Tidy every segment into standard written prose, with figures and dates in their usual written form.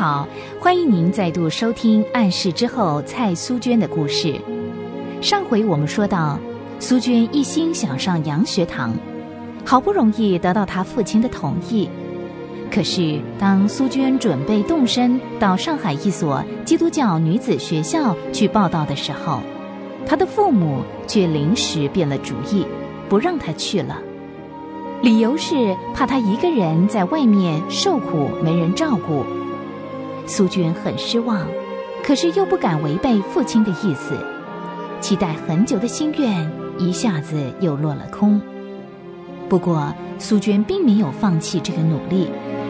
好，欢迎您再度收听暗示之后蔡苏娟的故事。上回我们说到，苏娟一心想上洋学堂，好不容易得到她父亲的同意。可是当苏娟准备动身到上海一所基督教女子学校去报到的时候，她的父母却临时变了主意，不让她去了。理由是怕她一个人在外面受苦没人照顾。苏娟很失望，可是又不敢违背父亲的意思，期待很久的心愿一下子又落了空。不过苏娟并没有放弃这个努力。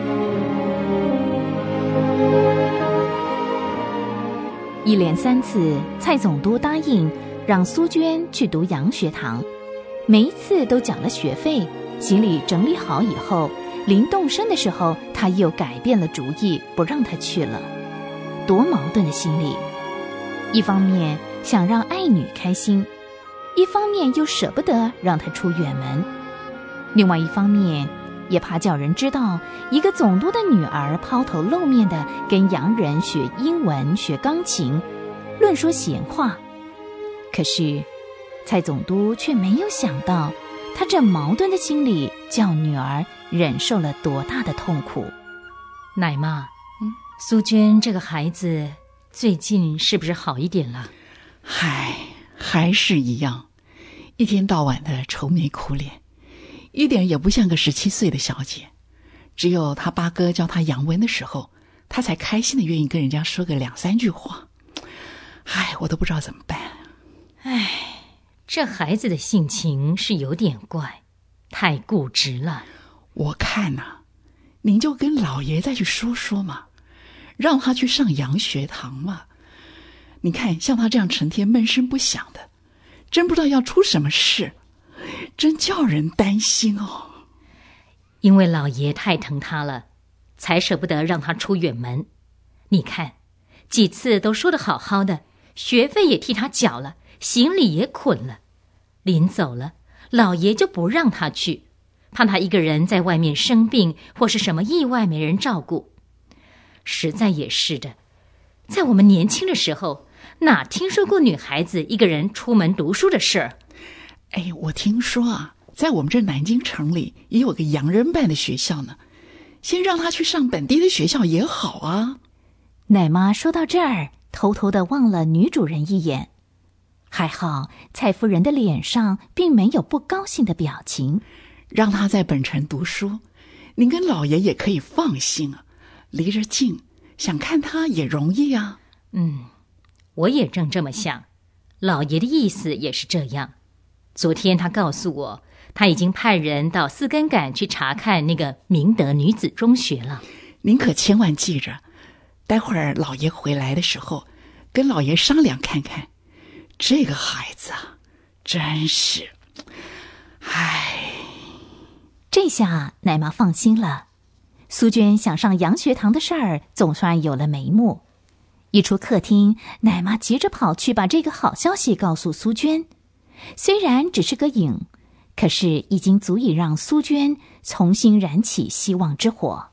一连3次，蔡总督答应让苏娟去读洋学堂，每一次都缴了学费，行李整理好以后，临动身的时候，他又改变了主意，不让她去了。多矛盾的心理，一方面想让爱女开心，一方面又舍不得让她出远门，另外一方面也怕叫人知道一个总督的女儿抛头露面的跟洋人学英文学钢琴，论说闲话。可是蔡总督却没有想到，他这矛盾的心理叫女儿忍受了多大的痛苦。 奶妈，苏娟这个孩子最近是不是好一点了？ 嗨，还是一样，一天到晚的愁眉苦脸，一点也不像个17岁的小姐。只有他八哥教他洋文的时候，他才开心的愿意跟人家说个2-3句话。唉，我都不知道怎么办。 唉，这孩子的性情是有点怪，太固执了。 我看啊，您就跟老爷再去说说嘛，让他去上洋学堂嘛。你看像他这样成天闷声不响的，真不知道要出什么事，真叫人担心哦。 因为老爷太疼他了，才舍不得让他出远门。你看几次都说得好好的，学费也替他缴了，行李也捆了，临走了，老爷就不让他去，怕他一个人在外面生病或是什么意外没人照顾。实在也是的，在我们年轻的时候，哪听说过女孩子一个人出门读书的事儿？ 哎，我听说啊，在我们这南京城里也有个洋人办的学校呢，先让他去上本地的学校也好啊。 奶妈说到这儿，偷偷地望了女主人一眼。还好蔡夫人的脸上并没有不高兴的表情。 让他在本城读书，您跟老爷也可以放心啊，离着近，想看他也容易啊。 我也正这么想，老爷的意思也是这样。昨天他告诉我，他已经派人到斯根感去查看那个明德女子中学了。 您可千万记着，待会儿老爷回来的时候，跟老爷商量看看。这个孩子啊，真是，唉。 这下奶妈放心了，苏娟想上洋学堂的事儿总算有了眉目。一出客厅，奶妈急着跑去把这个好消息告诉苏娟。虽然只是个影，可是已经足以让苏娟重新燃起希望之火。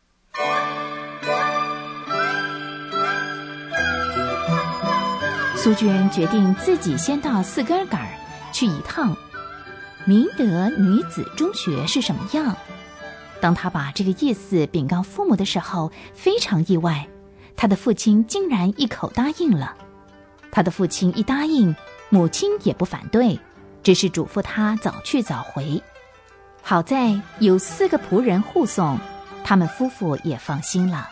苏娟决定自己先到斯根尔去一趟。明德女子中学是什么样？当她把这个意思禀告父母的时候，非常意外，她的父亲竟然一口答应了。她的父亲一答应，母亲也不反对，只是嘱咐她早去早回。好在有4个仆人护送，他们夫妇也放心了。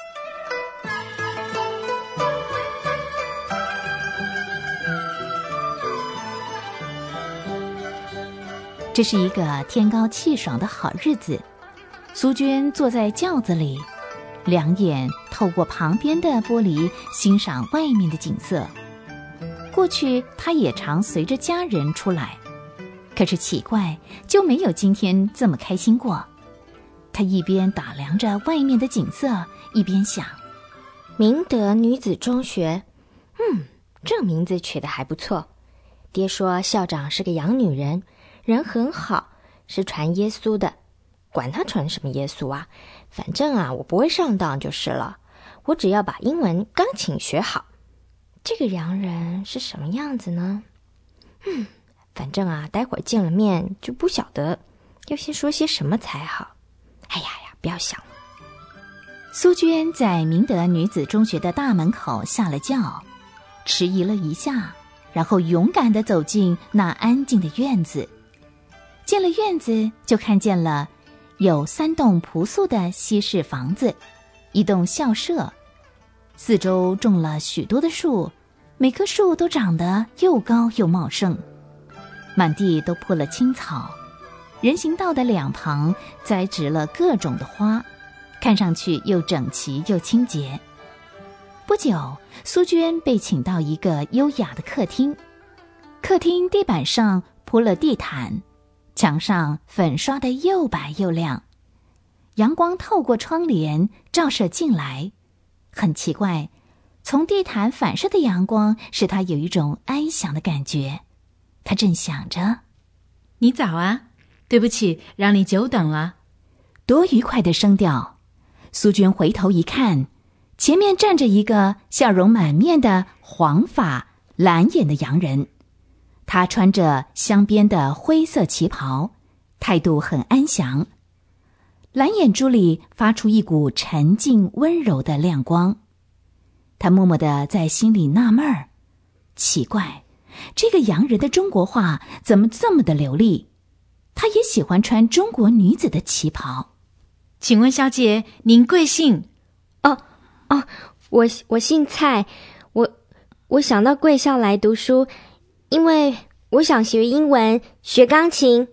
这是一个天高气爽的好日子，苏娟坐在轿子里，两眼透过旁边的玻璃欣赏外面的景色。过去她也常随着家人出来，可是奇怪，就没有今天这么开心过。她一边打量着外面的景色，一边想， 明德女子中学，这名字取得还不错。爹说校长是个洋女人，人很好，是传耶稣的。管他传什么耶稣啊，反正啊，我不会上当就是了。 我只要把英文钢琴学好。这个洋人是什么样子呢？反正啊，待会儿见了面就不晓得要先说些什么才好。哎呀，不要想了。 苏娟在明德女子中学的大门口下了轿，迟疑了一下，然后勇敢地走进那安静的院子。进了院子，就看见了有3栋朴素的西式房子，1栋校舍，四周种了许多的树，每棵树都长得又高又茂盛，满地都铺了青草，人行道的2旁栽植了各种的花，看上去又整齐又清洁。不久，苏娟被请到一个优雅的客厅，客厅地板上铺了地毯，墙上粉刷得又白又亮，阳光透过窗帘照射进来，很奇怪，从地毯反射的阳光使她有一种安详的感觉。她正想着， 你早啊，对不起，让你久等了。 多愉快的声调！苏娟回头一看，前面站着一个笑容满面的黄发蓝眼的洋人，他穿着镶边的灰色旗袍，态度很安详，蓝眼珠里发出一股沉静温柔的亮光。他默默地在心里纳闷儿，奇怪，这个洋人的中国话怎么这么的流利？他也喜欢穿中国女子的旗袍。 请问小姐，您贵姓？ 我姓蔡，我想到贵校来读书，因为我想学英文，学钢琴。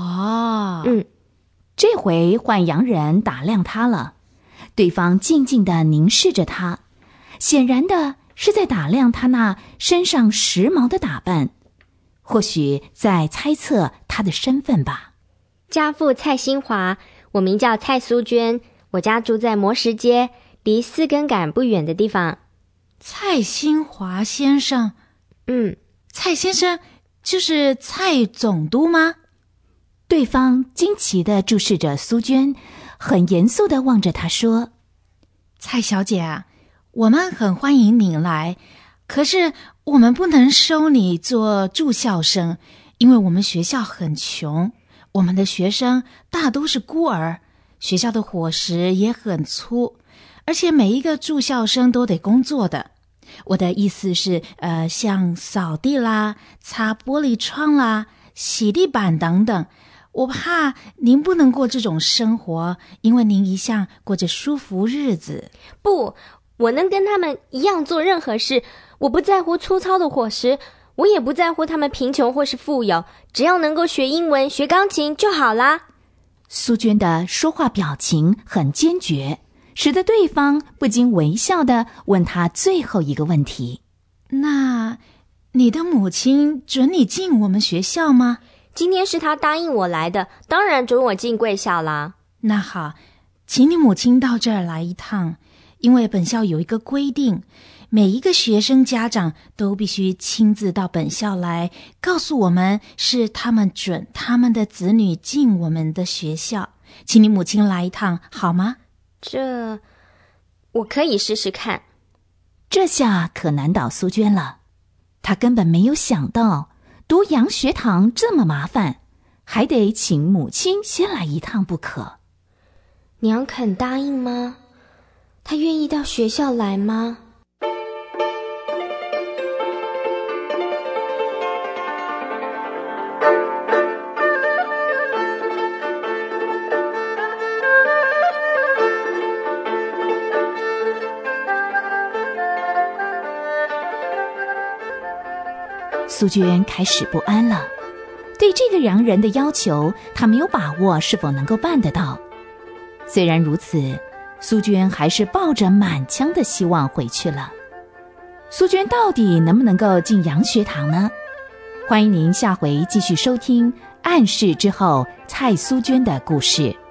这回换洋人打量他了，对方静静地凝视着他，显然的是在打量他那身上时髦的打扮，或许在猜测他的身份吧。 家父蔡新华，我名叫蔡苏娟，我家住在磨石街，离4根杆不远的地方。 蔡新华先生？蔡先生就是蔡总督吗？ 对方惊奇地注视着苏娟，很严肃地望着她说： 蔡小姐啊，我们很欢迎您来，可是我们不能收你做住校生，因为我们学校很穷，我们的学生大都是孤儿，学校的伙食也很粗，而且每一个住校生都得工作的。我的意思是像扫地啦、擦玻璃窗啦、洗地板等等，我怕您不能过这种生活，因为您一向过着舒服日子。 不，我能跟他们一样做任何事，我不在乎粗糙的伙食，我也不在乎他们贫穷或是富有，只要能够学英文、学钢琴就好啦。 苏娟的说话表情很坚决，使得对方不禁微笑地问他最后一个问题： 那你的母亲准你进我们学校吗？ 今天是她答应我来的，当然准我进贵校啦。 那好，请你母亲到这儿来一趟，因为本校有一个规定，每一个学生家长都必须亲自到本校来，告诉我们是他们准他们的子女进我们的学校。请你母亲来一趟好吗？ 这我可以试试看。 这下可难倒苏娟了，她根本没有想到读洋学堂这么麻烦，还得请母亲先来一趟不可。 娘肯答应吗？她愿意到学校来吗？ 苏娟开始不安了，对这个洋人的要求，她没有把握是否能够办得到。虽然如此，苏娟还是抱着满腔的希望回去了。苏娟到底能不能够进洋学堂呢？欢迎您下回继续收听《暗示之后》蔡苏娟的故事。